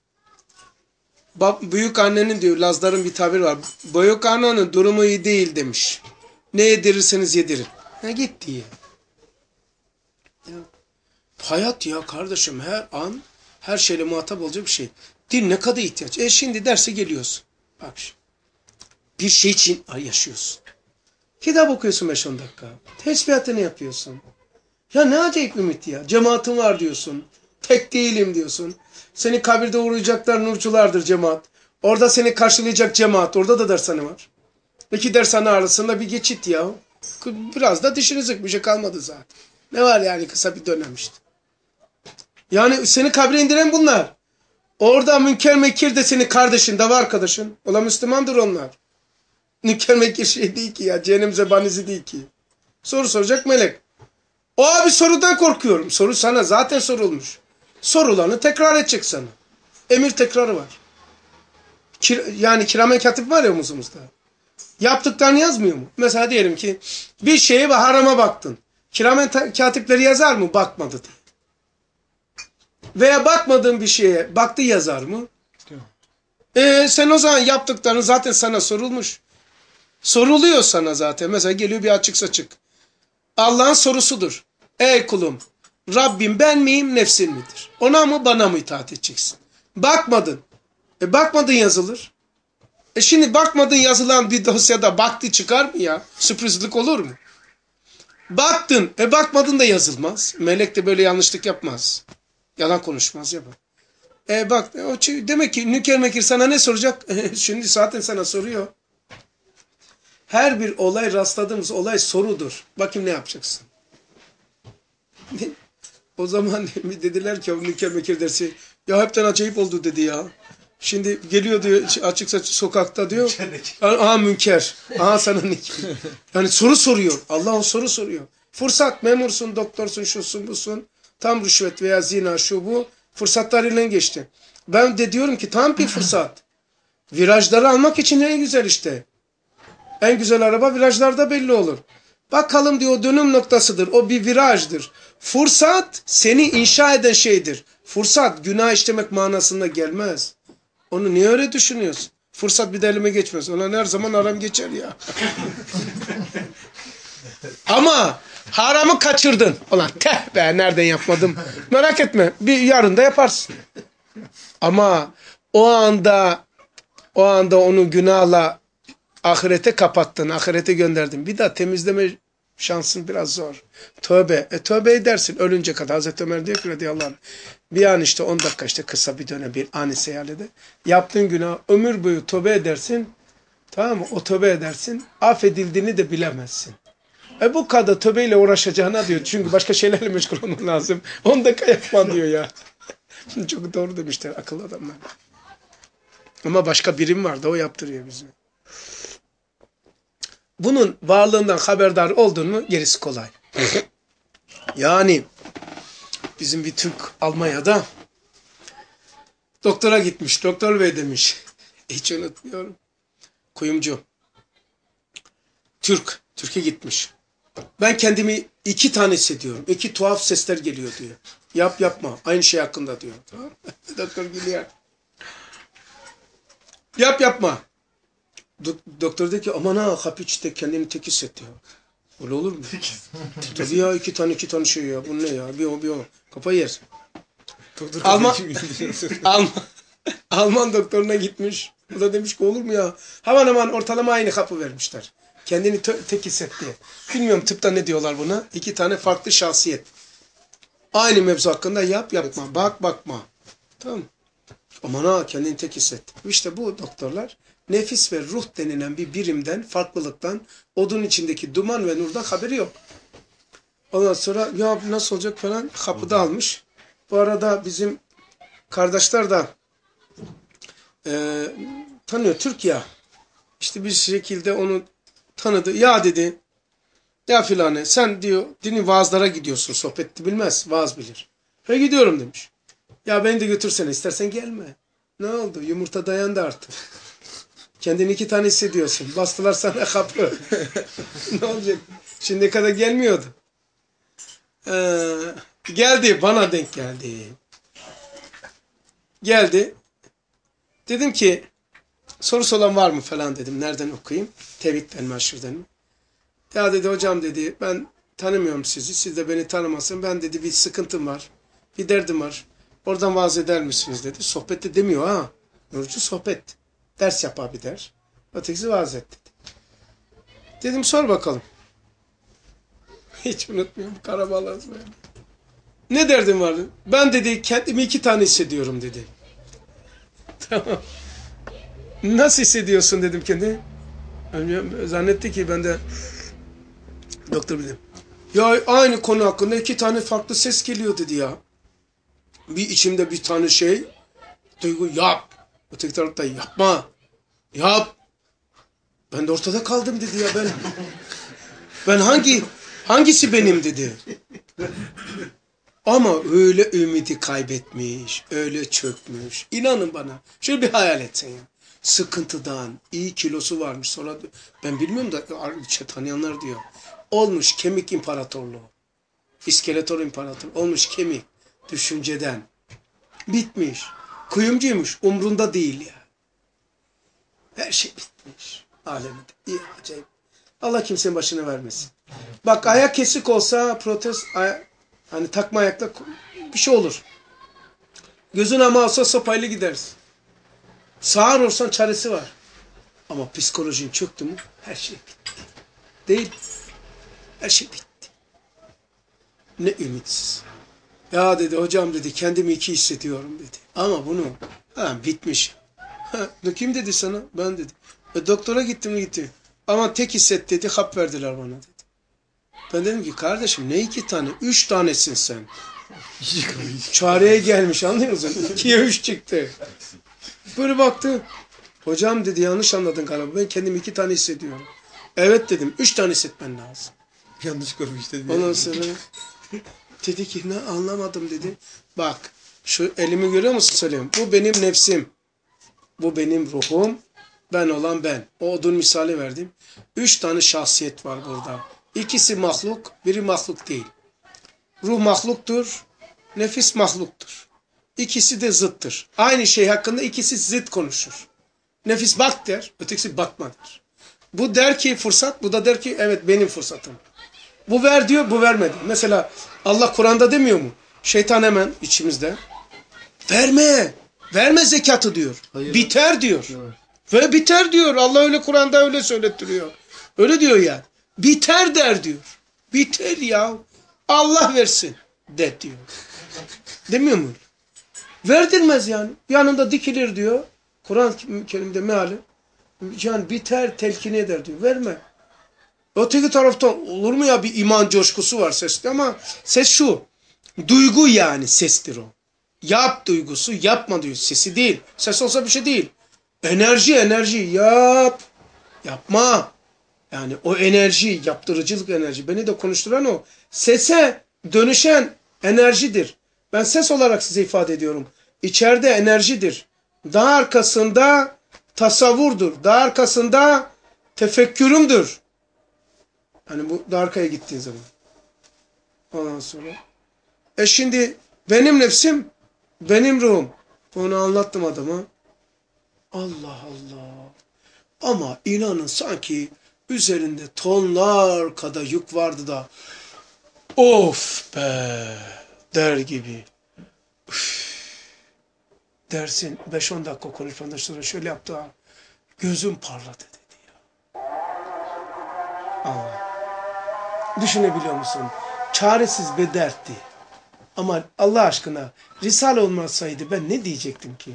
büyük annenin diyor Lazların bir tabiri var. Büyük annenin durumu iyi değil demiş. Ne yedirirseniz yedirin. Ne git diye. Ya. Hayat ya kardeşim her an her şeyle muhatap olacak bir şey. Din ne kadar ihtiyaç. E şimdi derse geliyorsun. Bak şimdi. Bir şey için yaşıyorsun. Kitap okuyorsun beş on dakika. Tesbihatını yapıyorsun. Ya ne acayip ümit ya. Cemaatin var diyorsun. Tek değilim diyorsun. Seni kabirde uğrayacaklar nurculardır cemaat. Orada seni karşılayacak cemaat. Orada da dershane var. İki dershane arasında bir geçit ya. Biraz da dişini sık bir şey kalmadı zaten. Ne var yani kısa bir dönem işte. Yani seni kabre indiren bunlar. Orada Münker Mekir de senin kardeşin, dava arkadaşın. Ola Müslümandır onlar. Münker Mekir şey değil ki ya. Cehennem zebanisi değil ki. Soru soracak melek. O abi sorudan korkuyorum. Soru sana zaten sorulmuş. Sorulanı tekrar edecek sana. Emir tekrarı var. Kir, yani kiramen katip var ya omuzumuzda. Yaptıklarını yazmıyor mu? Mesela diyelim ki bir şeye ve harama baktın. Kiramen katipleri yazar mı? Bakmadı diye. Veya bakmadığın bir şeye baktı yazar mı? E, sen o zaman yaptıkların zaten sana sorulmuş. Soruluyor sana zaten. Mesela geliyor bir açık saçık. Allah'ın sorusudur. Ey kulum, Rabbim ben miyim, nefsin midir? Ona mı bana mı itaat edeceksin? Bakmadın. E bakmadın yazılır. E şimdi bakmadın yazılan bir dosyada baktı çıkar mı ya? Sürprizlik olur mu? Baktın. E bakmadın da yazılmaz. Melek de böyle yanlışlık yapmaz. Yalan konuşmaz ya bak. E bak o demek ki Nüker Mekir sana ne soracak? Şimdi zaten sana soruyor. Her bir olay rastladığımız olay sorudur. Bakayım ne yapacaksın? O zaman dediler ki o Nüker Mekir dersi ya hepten acayip oldu dedi ya. Şimdi geliyor diyor açıkça sokakta diyor. Aha münker. Aha sana Nüker. Yani soru soruyor. Allah o soru soruyor. Fırsat memursun, doktorsun, şusun, busun. Tam rüşvet veya zina şu bu. Fırsatlarıyla geçti. Ben de diyorum ki tam bir fırsat. Virajları almak için en güzel işte. En güzel araba virajlarda belli olur. Bakalım diyor dönüm noktasıdır. O bir virajdır. Fırsat seni inşa eden şeydir. Fırsat günah işlemek manasında gelmez. Onu niye öyle düşünüyorsun? Fırsat bir de elime geçmez. Ona her zaman aram geçer ya. Ama haramı kaçırdın. Ulan teh be nereden yapmadım. Merak etme. Bir yarın da yaparsın. Ama o anda o anda onu günahla ahirete kapattın. Ahirete gönderdin. Bir daha temizleme şansın biraz zor. Tövbe. E tövbe edersin. Ölünce kadar. Hazreti Ömer diyor ki radıyallahu anh. Bir an işte on dakika işte kısa bir dönem bir ani seyalede. Yaptığın günah ömür boyu tövbe edersin. Tamam mı? O tövbe edersin. Affedildiğini de bilemezsin. E bu kadar tövbeyle uğraşacağına diyor. Çünkü başka şeylerle meşgul olman lazım. on dakika yapman diyor ya. Çok doğru demişler akıllı adamlar. Ama başka birim var da o yaptırıyor bizi. Bunun varlığından haberdar oldun mu gerisi kolay. Yani bizim bir Türk Almanya'da doktora gitmiş. Doktor bey demiş. Hiç unutmuyorum. Kuyumcu. Türk. Türkiye gitmiş. Ben kendimi iki tane hissediyorum. İki tuhaf sesler geliyor diyor. Yap yapma. Aynı şey hakkında diyor. Tamam. Doktor gülüyor. Yap yapma. Doktor dedi ki aman ha kapı içte kendini tek hissetti ya. Öyle olur mu? Tabii ya iki tane iki tane şey ya. Bu ne ya? Bir o bir o. Kafa yer. Alman, Alman, Alman doktoruna gitmiş. O da demiş ki olur mu ya? Hemen hemen ortalama aynı kapı vermişler. Kendini tek hissetti. Bilmiyorum tıpta ne diyorlar buna. İki tane farklı şahsiyet. Aynı mevzu hakkında yap yapma. Bak bakma. Tamam. Aman ha kendini tek hissetti. İşte bu doktorlar nefis ve ruh denilen bir birimden, farklılıktan, odun içindeki duman ve nurdan haberi yok. Ondan sonra ya nasıl olacak falan kapıda almış. Bu arada bizim kardeşler de e, tanıyor Türk ya. İşte bir şekilde onu tanıdı. Ya dedi ya filane sen diyor dini vaazlara gidiyorsun. Sohbeti bilmez. Vaaz bilir. He gidiyorum demiş. Ya beni de götürsene istersen gelme. Ne oldu? Yumurta dayandı artık. Kendini iki tane hissediyorsun. Bastılar sana kapı. Ne olacak? Şimdiye kadar gelmiyordu. Ee, geldi. Bana denk geldi. Geldi. Dedim ki sorusu olan var mı falan dedim. Nereden okuyayım? Tevhid'den mi aşırıdan mı? Ya dedi hocam dedi ben tanımıyorum sizi. Siz de beni tanımasın. Ben dedi bir sıkıntım var. Bir derdim var. Oradan vaaz eder misiniz dedi. Sohbet de demiyor ha. Nurcu sohbet. Ders yap abi der. Ötekisi vaaz et dedi. Dedim sor bakalım. Hiç unutmuyorum. Karabağlar böyle. Ne derdin vardı? Ben dedi kendimi iki tane hissediyorum dedi. Tamam. Nasıl hissediyorsun dedim kendi. Zannetti ki ben de doktor bildim. Ya aynı konu hakkında iki tane farklı ses geliyor dedi ya. Bir içimde bir tane şey. Duygu yap. Öteki tarafta yapma. Yap. Ben de ortada kaldım dedi ya ben. Ben hangi hangisi benim dedi. Ama öyle ümidi kaybetmiş, öyle çökmüş. İnanın bana. Şöyle bir hayal etsen ya. Sıkıntıdan, iyi kilosu varmış. Sonra ben bilmiyorum da tanıyanlar diyor. Olmuş kemik imparatorluğu. İskeletor imparator. Olmuş kemik. Düşünceden. Bitmiş. Kuyumcuymuş. Umrunda değil ya. Her şey bitmiş. aleminde. İyi, acayip. Allah kimsenin başına vermesin. Bak ayak kesik olsa protez, aya, hani takma ayakla bir şey olur. Gözün ama olsa sopayla gideriz. Sağır olsan çaresi var. Ama psikolojin çöktü mü her şey bitti. Değil. Her şey bitti. Ne ümitsiz. Ya dedi hocam dedi kendimi iki hissediyorum dedi. Ama bunu ha, bitmiş. Ha, kim dedi sana? Ben dedi. E, doktora gittim gittim. Ama tek hisset dedi hap verdiler bana dedi. Ben dedim ki kardeşim ne iki tane? Üç tanesin sen. Çareye gelmiş anlıyor musun? İkiye üç çıktı. Böyle baktı. Hocam dedi yanlış anladın galiba. Ben kendimi iki tane hissediyorum. Evet dedim. Üç tane hissetmen lazım. Yanlış görmüş dedi. Ondan sonra dedi ki ne anlamadım dedi. Bak şu elimi görüyor musun söyleyeyim. Bu benim nefsim. Bu benim ruhum. Ben olan ben. O odun misali verdim. Üç tane şahsiyet var burada. İkisi mahluk, biri mahluk değil. Ruh mahluktur, nefis mahluktur. İkisi de zıttır. Aynı şey hakkında ikisi zıt konuşur. Nefis bak der, ötekisi bakma der. Bu der ki fırsat, bu da der ki evet benim fırsatım. Bu ver diyor, bu vermedi. Mesela Allah Kur'an'da demiyor mu? Şeytan hemen içimizde. Verme, verme zekatı diyor. Hayır. Biter diyor. Evet. Ve biter diyor. Allah öyle Kur'an'da öyle söylettiriyor. Öyle diyor yani. Biter der diyor. Biter ya. Allah versin de diyor. Demiyor mu? Verdirmez yani. Yanında dikilir diyor. Kur'an-ı Kerim'de meali. Yani biter telkin eder diyor. Verme. Öteki taraftan olur mu ya bir iman coşkusu var seste ama ses şu. Duygu yani sestir o. Yap duygusu yapma diyor. Sesi değil. Ses olsa bir şey değil. Enerji enerji yap. Yapma. Yani o enerji, yaptırıcılık enerji. Beni de konuşturan o. Sese dönüşen enerjidir. Ben ses olarak size ifade ediyorum. İçeride enerjidir. Daha arkasında tasavvurdur. Daha arkasında tefekkürümdür. Hani bu daha arkaya gittiğin zaman. Ondan sonra. E şimdi benim nefsim, benim ruhum. Onu anlattım adama. Allah Allah. Ama inanın sanki üzerinde tonlar kadar yük vardı da of be der gibi. Üf. Dersin beş on dakika konuşmadan sonra şöyle yaptı ha. Gözüm parladı dedi ya. Allah. Düşünebiliyor musun? Çaresiz bir dertti. Ama Allah aşkına Risale olmasaydı ben ne diyecektim ki?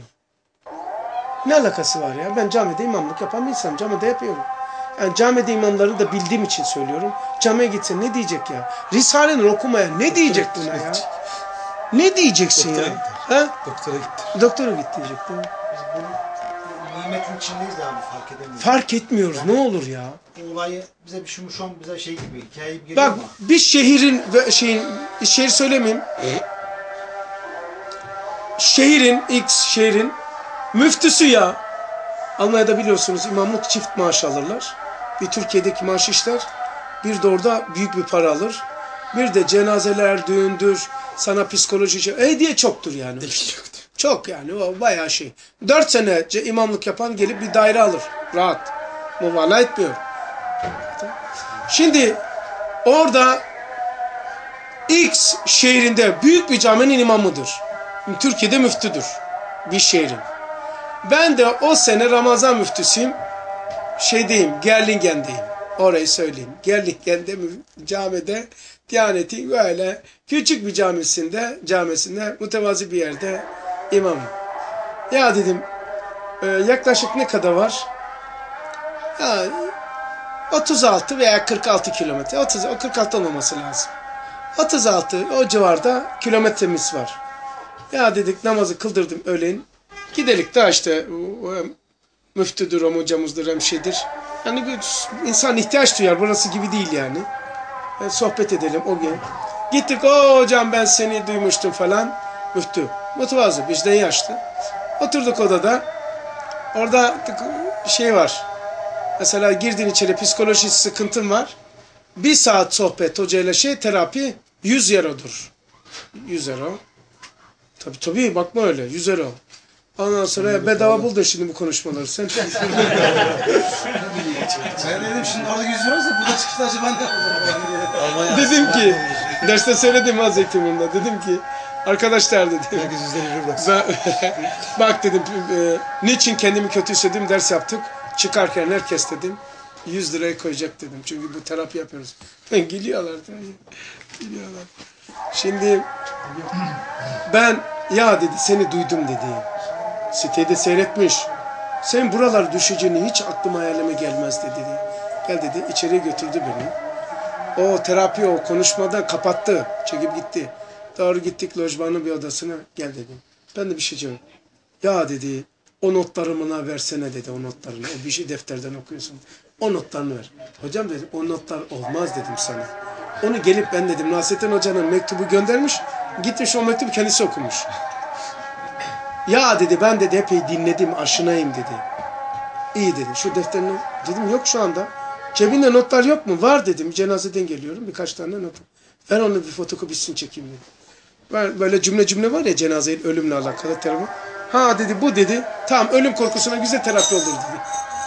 Ne alakası var ya? Ben camide imamlık yapan bir insanım. Camide yapıyorum. Yani camide imamları da bildiğim için söylüyorum. Camiye gitsen ne diyecek ya? Risale'nin okumaya ne diyecek buna ya? Ne diyeceksin Doktora ya? gitti. Ha? Doktora gitti. Doktora git diyecekti. Biz bunu nimetin içindeyiz abi fark edemiyoruz. Fark etmiyoruz. Yani- Ne olur ya? Bu olayı bize bir şu şu an bize şey gibi hikaye gibi geliyor Bak ama bir şehrin ve şeyin şehir söylemeyeyim. Şehrin X şehrin müftüsü ya. Almanya'da biliyorsunuz imamlık çift maaş alırlar. Bir Türkiye'deki maaş işler. Bir de orada büyük bir para alır. Bir de cenazeler, düğündür, sana psikoloji şey. Hediye çoktur yani. Çok yani o bayağı şey. Dört sene imamlık yapan gelip bir daire alır. Rahat. Mübalağa etmiyor. Şimdi orada X şehrinde büyük bir caminin imamıdır. Türkiye'de müftüdür. Bir şehrin. Ben de o sene Ramazan müftüsüyüm. Şeydeyim, Gerlingen'deyim. Orayı söyleyeyim. Gerlingen'de camide, Diyanet'in böyle küçük bir camisinde, camisinde mütevazi bir yerde imamım. Ya dedim, e, yaklaşık ne kadar var? Ya, otuz altı veya kırk altı kilometre. otuz, o kırk altı olmaması lazım. otuz altı o civarda kilometremiz var. Ya dedik namazı kıldırdım öğleyin. Gidelim de işte o, o, müftüdür, o hocamızdır, hemşedir. Yani bir insan ihtiyaç duyar. Burası gibi değil yani. yani. Sohbet edelim o gün. Gittik o hocam ben seni duymuştum falan. Müftü. Mütevazı bizden yaşlı. Oturduk odada. Orada şey var. Mesela girdin içeri psikolojik sıkıntın var. Bir saat sohbet hocayla şey terapi yüz eurodur. yüz euro. Tabii tabii bakma öyle yüz euro. Ondan sonra bedava buldun şimdi bu konuşmaları sen. Ben dedim şimdi orada yüzüyoruz da burada çıkışta acaba ne olur? Dedim ki, derste söyledim az eğitimimde. Dedim ki, arkadaşlar dedim. Herkes yüzlerini bir baksın. Ben, bak dedim, e, niçin kendimi kötü hissediyorum ders yaptık. Çıkarken herkes dedim, yüz lirayı koyacak dedim. Çünkü bu terapi yapıyoruz. Gülüyorlar. Gülüyorlar. Şimdi ben, ya dedi seni duydum dedi. Sitede seyretmiş. Sen buralar düşeceğini hiç aklıma hayalime gelmez dedi. Gel dedi, içeriye götürdü beni. O terapi, o konuşmadan kapattı. Çekip gitti. Doğru gittik lojmanın bir odasına. Gel dedim. Ben de bir şey diyorum. Ya dedi, o notlarımına versene dedi, o notlarını. O bir şey defterden okuyorsun. O notlarını ver. Hocam dedim, o notlar olmaz dedim sana. Onu gelip ben dedim, Nasrettin Hoca'nın mektubu göndermiş. Gitmiş o mektubu kendisi okumuş. Ya dedi, ben dedi epey dinledim, aşinayım dedi. İyi dedi, şu defterini dedim yok şu anda. Cebinde notlar yok mu? Var dedim, cenazeden geliyorum, birkaç tane not. Ver onu bir fotokopisini çekeyim dedim. Ben böyle cümle cümle var ya cenazeyle, ölümle alakalı terapi. Ha dedi, bu dedi, tamam ölüm korkusuna güzel terapi olur dedi.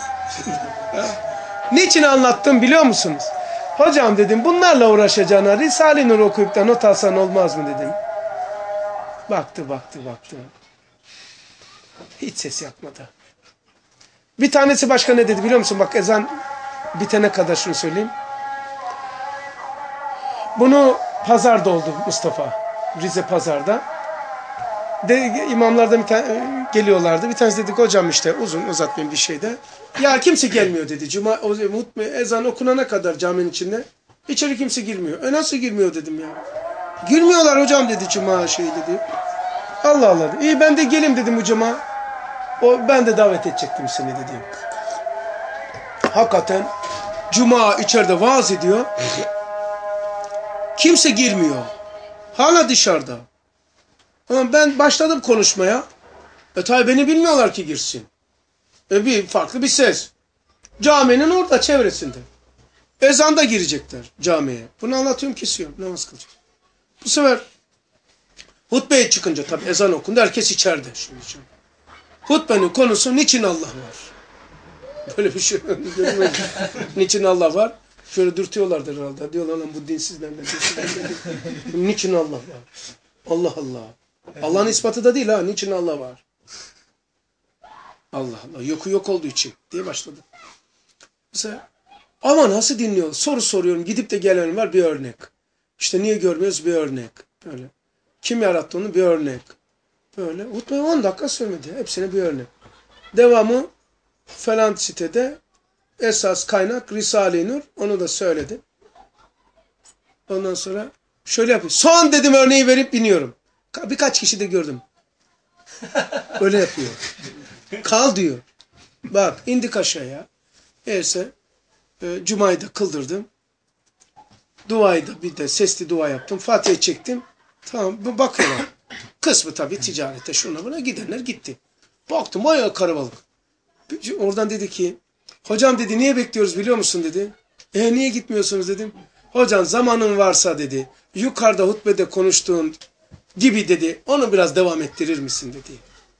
Niçin anlattım biliyor musunuz? Hocam dedim, bunlarla uğraşacağına Risale-i Nur okuyup da not alsan olmaz mı dedim. Baktı, baktı, baktı. Hiç ses yapmadı. Bir tanesi başka ne dedi biliyor musun? Bak ezan bitene kadar şunu söyleyeyim. Bunu pazarda oldu Mustafa. Rize pazarda. De, imamlardan bir tane geliyorlardı. Bir tanesi dedik hocam işte uzun uzatmayayım bir şeyde. Ya kimse gelmiyor dedi. Cuma o, ezan okunana kadar caminin içinde. İçeri kimse girmiyor. E nasıl girmiyor dedim ya. Girmiyorlar hocam dedi cuma şey dedi. Allah Allah. İyi ben de gelim dedim bu cuma. O ben de davet edecektim seni dedi. Hakikaten cuma içeride vaaz ediyor. Kimse girmiyor. Hala dışarıda. Ama ben başladım konuşmaya. E tabi beni bilmiyorlar ki girsin. E bir farklı bir ses. Caminin orada çevresinde. Ezanda girecekler camiye. Bunu anlatıyorum kesiyorum. Namaz kılacak. Bu sefer hutbeye çıkınca tabi ezan okundu. Herkes içeride. Şimdi içeride. Hutbenin konusu niçin Allah var? Böyle bir şey görmedim. Niçin Allah var? Şöyle dürtüyorlardır herhalde. Diyorlar lan bu dinsiz nereden? Niçin Allah var? Allah Allah. Allah'ın ispatı da değil ha. Niçin Allah var? Allah Allah. Yoku yok olduğu için diye başladı. Mesela ama nasıl dinliyor? Soru soruyorum. Gidip de gelen var bir örnek. İşte niye görmüyoruz bir örnek. Böyle. Kim yarattı onu bir örnek. Böyle. Hutbeyi on dakika söylemedi. Hepsine bir örnek. Devamı falan sitede esas kaynak Risale-i Nur. Onu da söyledi. Ondan sonra şöyle yapıyor. Son dedim örneği verip biniyorum. Birkaç kişi de gördüm. Öyle yapıyor. Kal diyor. Bak indik aşağıya. Neyse e, Cuma'yı da kıldırdım. Duayı da bir de sesli dua yaptım. Fatiha'yı çektim. Tamam bakıyorlar. Kısmı tabii ticarete şuna buna gidenler gitti. Baktım bayağı karabalık. Oradan dedi ki hocam dedi niye bekliyoruz biliyor musun dedi. E niye gitmiyorsunuz dedim. Hocam zamanın varsa dedi. Yukarıda hutbede konuştuğun gibi dedi. Onu biraz devam ettirir misin dedi.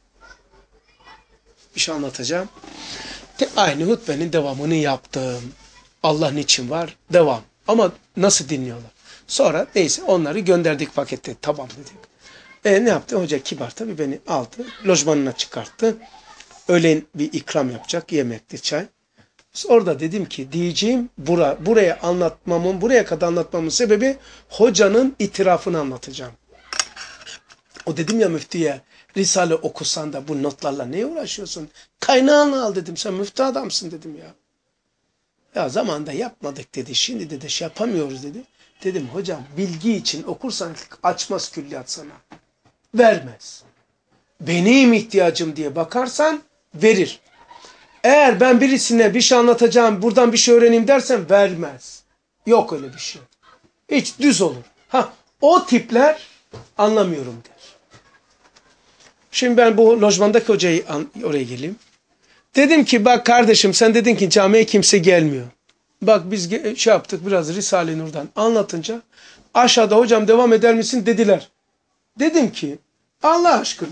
Bir şey anlatacağım. Aynı hutbenin devamını yaptım. Allah niçin var? Devam. Ama nasıl dinliyorlar? Sonra neyse onları gönderdik pakette. Tamam dedik. E ne yaptı? Hoca kibar tabii beni aldı. Lojmanına çıkarttı. Öğlen bir ikram yapacak. Yemekti, çay. Orada dedim ki diyeceğim bura, buraya anlatmamın, buraya kadar anlatmamın sebebi hocanın itirafını anlatacağım. O dedim ya müftüye Risale okusan da bu notlarla neye uğraşıyorsun? Kaynağını al dedim. Sen müftü adamsın dedim ya. Ya zamanında yapmadık dedi. Şimdi dedi şey yapamıyoruz dedi. Dedim hocam bilgi için okursan açmaz külliyat sana. Vermez. Benim ihtiyacım diye bakarsan verir. Eğer ben birisine bir şey anlatacağım, buradan bir şey öğreneyim dersen vermez. Yok öyle bir şey. Hiç düz olur. Ha, o tipler anlamıyorum der. Şimdi ben bu lojmandaki hocayı oraya geleyim. Dedim ki bak kardeşim sen dedin ki camiye kimse gelmiyor. Bak biz şey yaptık biraz Risale-i Nur'dan anlatınca aşağıda hocam devam eder misin dediler. Dedim ki Allah aşkına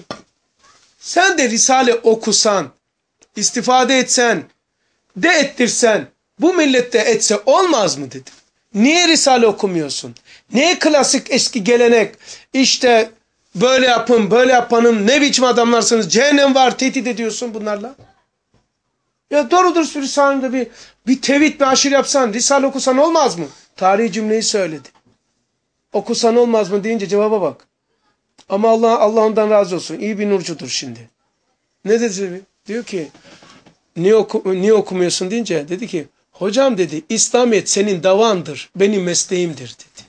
sen de Risale okusan, istifade etsen, de ettirsen bu millette etse olmaz mı dedim. Niye Risale okumuyorsun? Niye klasik eski gelenek işte böyle yapın böyle yapanın ne biçim adamlarsınız cehennem var tehdit ediyorsun bunlarla? Ya doğrudur Risale'de bir, bir tevhid bir aşırı yapsan Risale okusan olmaz mı? Tarihi cümleyi söyledi. Okusan olmaz mı deyince cevaba bak. Ama Allah Allah ondan razı olsun. İyi bir nurcudur şimdi. Ne dedi? Diyor ki niye, oku, niye okumuyorsun deyince dedi ki hocam dedi İslamiyet senin davandır. Benim mesleğimdir dedi.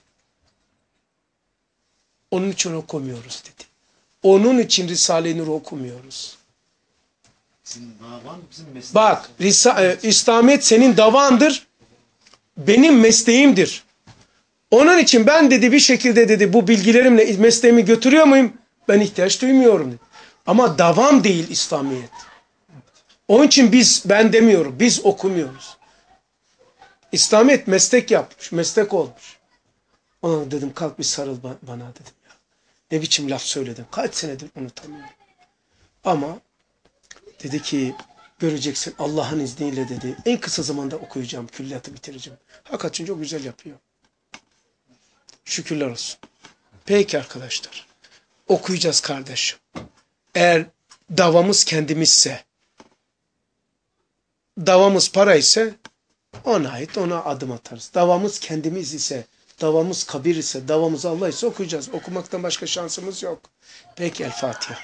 Onun için okumuyoruz dedi. Onun için Risale-i Nur okumuyoruz. Senin davan bizim mesleğimiz. Bak Risa, e, İslamiyet senin davandır. Benim mesleğimdir. Onun için ben dedi bir şekilde dedi bu bilgilerimle mesleğimi götürüyor muyum? Ben ihtiyaç duymuyorum dedi. Ama davam değil İslamiyet. Onun için biz ben demiyorum. Biz okumuyoruz. İslamiyet meslek yapmış. Meslek olmuş. Ona dedim kalk bir sarıl bana dedim ya. Ne biçim laf söyledim. Kaç senedir unutamıyorum. Ama dedi ki göreceksin Allah'ın izniyle dedi. En kısa zamanda okuyacağım. Külliyatı bitireceğim. Hakikaten çok güzel yapıyor. Şükürler olsun. Peki arkadaşlar. Okuyacağız kardeşim. Eğer davamız kendimizse, davamız para ise ona ait ona adım atarız. Davamız kendimiz ise, davamız kabir ise, davamız Allah ise okuyacağız. Okumaktan başka şansımız yok. Peki El Fatiha.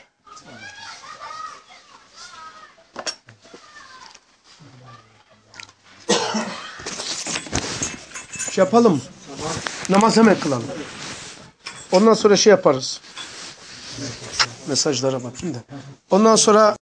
Şey yapalım. Namaz hemen kılalım. Ondan sonra şey yaparız. Mesajlara bakayım da. Ondan sonra